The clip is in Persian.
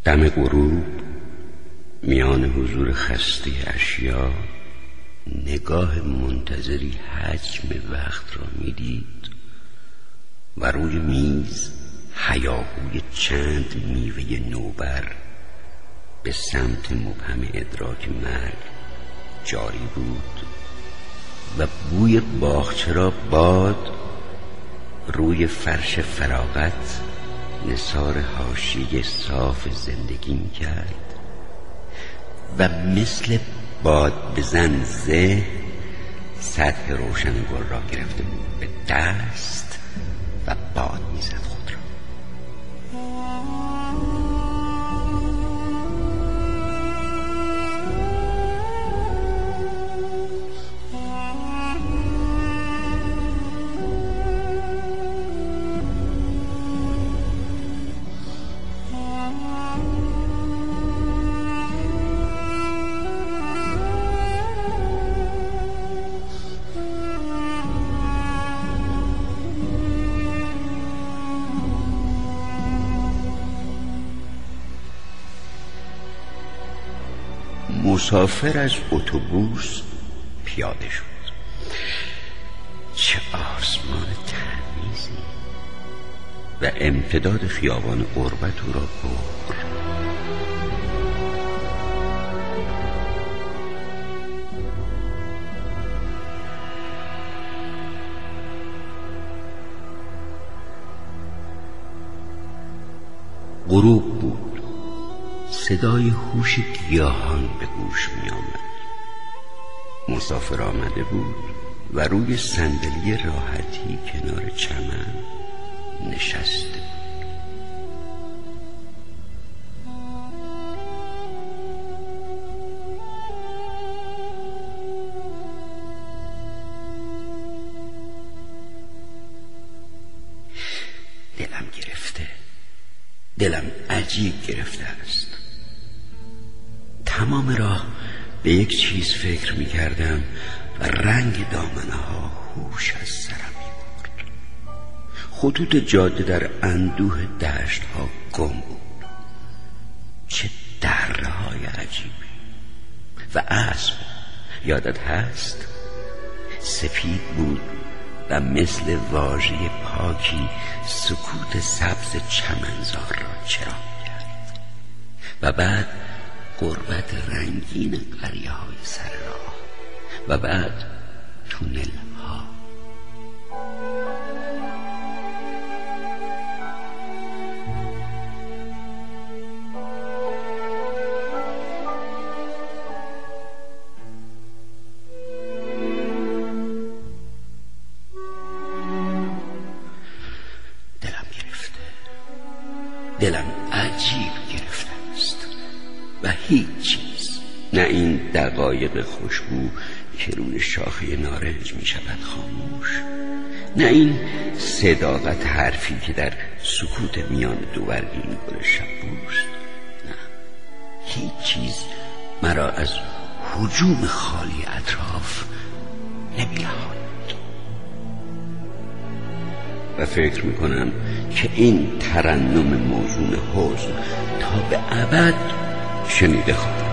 دم غروب میان حضور خسته اشیا نگاه منتظری حجم وقت را میدید و روی میز هیاهوی چند میوه نوبر به سمت مبهم ادراک مرگ جاری بود و بوی باغچه را باد روی فرش فراغت نثار حاشیه صاف زندگی میکرد و مثل باد بزن ذهن سطح روشن گل را گرفته بود به دست و باد میزد خود را. مسافر از اتوبوس پیاده شد. چه آسمان تمیزی و امتداد خیابان قربت او را برد. غروب بود. صدای هوش گیاهان به گوش می آمد. مسافر آمده بود و روی صندلی راحتی کنار چمن نشسته بود. دلم گرفته، دلم عجیب گرفته است. تمام راه به یک چیز فکر می کردم و رنگ دامنه ها هوش از سرم می برد. خطوط جاده در اندوه دشت ها گم بود. چه دره های عجیبی. و اسب یادت هست؟ سفید بود و مثل واژه پاکی سکوت سبز چمنزار را چراغ کرد. و بعد غربت رنگین قریه های سر راه و بعد تونل ها. دلم گرفته، دلم عجیب گرفته است و هیچ چیز، نه این دقایق خوشبو که روی شاخه نارنج می شود خاموش، نه این صداقت حرفی که در سکوت میان دو برگین گل شبوست، نه هیچ چیز مرا از هجوم خالی اطراف نمی‌رهاند. و فکر میکنم که این ترنم موزون حزن تا به ابد شنیده خواهد.